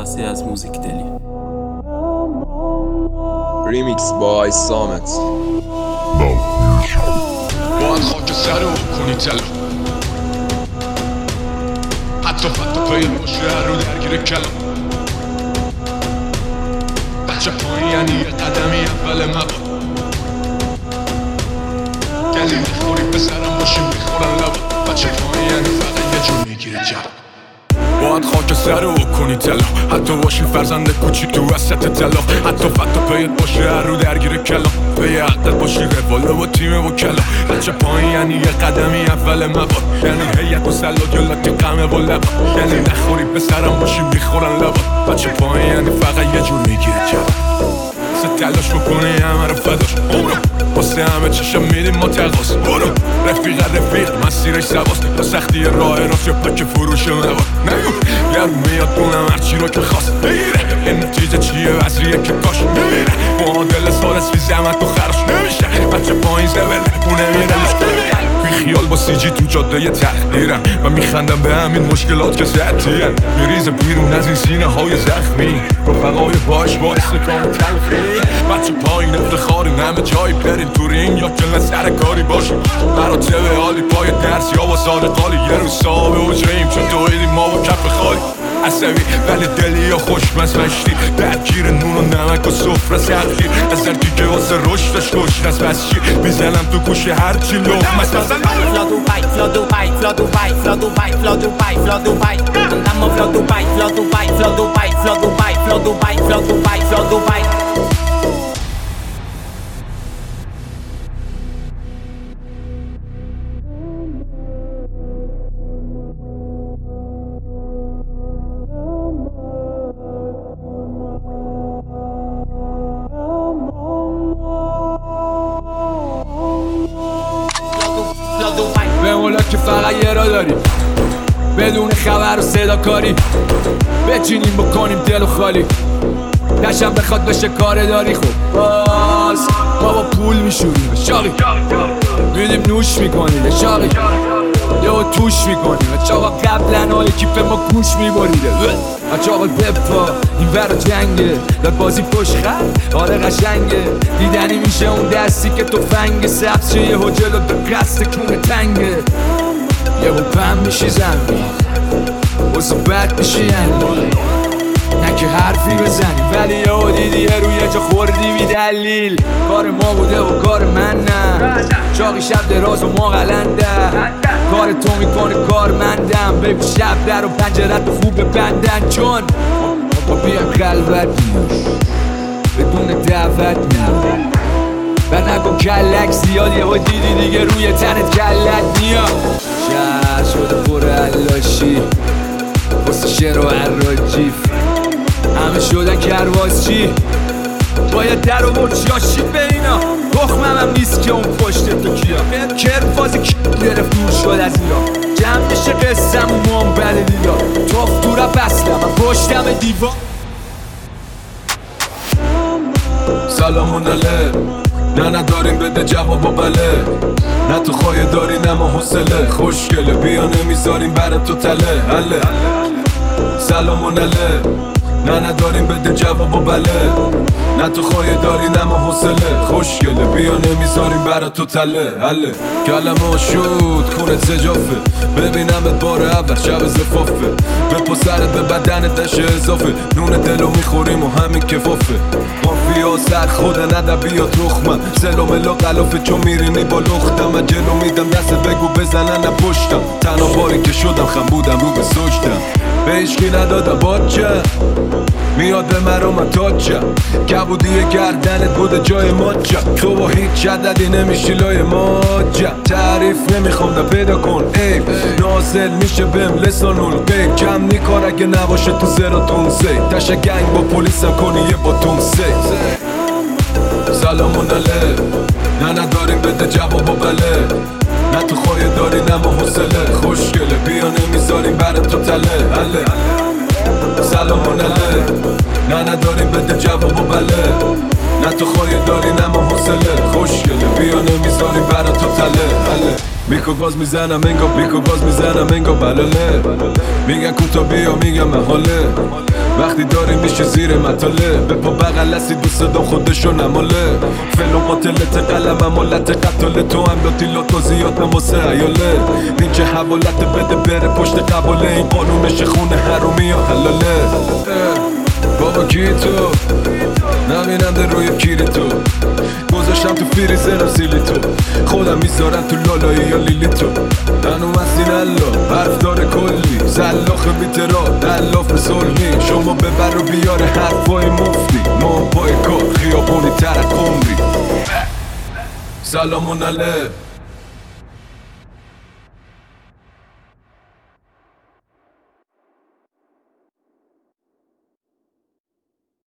جلسه از موزیک دلی. ریمیکس بای سامت. باید خاک سر رو کنی تلا، حتی پایین باشه هر رو درگیر کلام. بچه پایین یعنی یه قدمی اول مباد، گلی میخوری پسرم باشیم میخورن لبا. بچه پایین یعنی فقط یه جور میگیره جواب. باید خاک سر رو کنی تلا، حتی باشی فرزند کوچیک تو وسط تلا، حتی پیت باشه هر رو درگیر کلام. به یه عقدت باشی رواله و تیم و کلا. بچه پایین یعنی یه قدمی اول مباد، یعنی هیئت و سلا جلت قمه و لبا، یعنی نخوری پسرم باشی میخورن لبا. بچه پایین یعنی فقط یه جور میگیره جواب. تلاش بکنی همه رو فداش برو، واسه همه چشم میدیم ما تقاس. برو رفیق مسیرش سواست، با سختی راه راست یا پک فروش مواد. نگو یارو میاد کنم هرچی رو که خواست بگیره. این نتیجه چیه وزریه که کاش نمیره. معادل سالس بی زحمت و خرش نمیشه. بچه پایین زبله اونه میرلش بی خیال با سی جی تو جاده یه تقدیرم و میخندم به همین مشکلات که زدیم. میریزه بیرون از این سینه های زخمی، رفقای باش باعث کام تلخی. بچه پایین افتخارین همه جایی برین تو رینگ یا کل سر کاری باشیم. مراتب حالی پای درس یا با صادقالی، یه روز صاحب حجرهیم چون دویدیم ما با کف خالی. عصبی ولی دلی یا خوشمز مشتی، درگیر نون و نمک و سفره سختی. از هرکی که واسه رشدش کشت از بس چی میزنم تو گوشه هرچی لغم است. مثلا فلا دوبای فلا دوبای فلا دوبای فلا دوبای فلا دوبای فلا دوبای اما فلا دوبای فلا دوبای فلا دوبای فلا دوبای فلا دوبای فلا دوبای فلا دوبای. به مولا که فقط یه را داریم، بدون خبر و صدا کاری بچینیم بکنیم دل و خالی. دشم بخواد بشه کار داری خب باز ما با پول میشوریم شاقی، میدیم نوش میکنیم شاقی، یهو توش میکنیم. چاقا قبلن های کیف ما گوش میبریده. چاقا دفا این ور جنگه داد بازی پشت خط آره قشنگه. دیدنی میشه اون دستی که تو فنگ سبز شه یهو جلو به قصد کونه تنگه. یهو پم میشی زمین واسه بد میشی یعنی نه که حرفی بزنی، ولی یهو دیدی یه روی جا خوردی بی دلیل. کار ما بوده و کار من نه، چاقی شب دراز و ما قلنده. کار تو میکنه کار مندم، ببین شب در و پنجرت خوب ببندن چون ما بیان خلوت بدون دعوت میام. و نگو کلک زیاد یهو دیدی دیگه روی تنت کلت میاد. شهر شده پر علاشی واسه شعر و عراجیف، همه شدن کروازچی باید در و برچیاشی به اینا. تخمم هم نیست که اون پشت تو کیا کرفازی کی گرفت دور شد از اینا. جمع بشه قسم و منبل دیگه توف تو را بسلم من پشتم دیوان. سلامون علیه نه نداریم بده جواب و بله، نه تو خواهی داری نه ما حوصله. خوشگله بیا نمیذاریم برای تو تله حله. سلامون علیه نه نداریم بده جواب و بله، نه تو خواهی داری نه ما حوصله. خوشگله بیا نمیذاریم برای تو تله حله. کلمه شد خونت زجافه، ببینمت بار اول شب زفافه. به پسرت به بدنت دشه اضافه، نون دلو میخوریم و همین کفافه. مافیا سر خوده نده بیا تخمم، سلو ملو قلافه چون میرینی با لختم. من جلو میدم دست بگو بزنن نپشتم، تنها باری که شدم خم بودم رو به سجدم. به هیچکی ندادم باچه میاد به مرا من تاچم، کبودی گردنت بوده جای ماچم. تو با هیچ عددی نمیشی لای ماجم. تعریف نمیخوام دا پیدا کن ای نازل میشه بهم لسانول بی کم نیکار اگه نباشه تو زراتون سی تشه گنگ با پلیسم کنی یه باتون سی. سلامون علیه نه نداریم بده جواب و بله، نه تو خواهی داری نه ما حوصله. خوشگله بیا نمیذاریم برای تو تله حله. سلامون علیه نه نداریم بده جواب و بله، نه تو خواهی داری نما حوصله خوشگله بیا نمیذاریم برا تو تله بیکو گاز میزنم انگا بیکو گاز میزنم انگا بلاله میگن کوتا بیا میگم محاله وقتی داری میشه زیر مطاله به پا بغل هستی دوست دام خودشو نماله فلو قاتلت قلم امالت قتاله تو هم لاتی لاتو زیاد نماسه ایاله این چه حوالت بده بره پشت قباله این قانونش خونه حرومی یا حلاله بابا کی تو نبیننده روی کیری تو گذاشتم تو فریزرم سیلی تو خودم میذارم تو لالایی یا لیلی تو هنوم هستین الله حرف داره کلی زلاخ بیترا دلاف سلمی شما ببر و بیار حرفای مفتی ما پای کار خیابونی ترک عمری سلامون علیه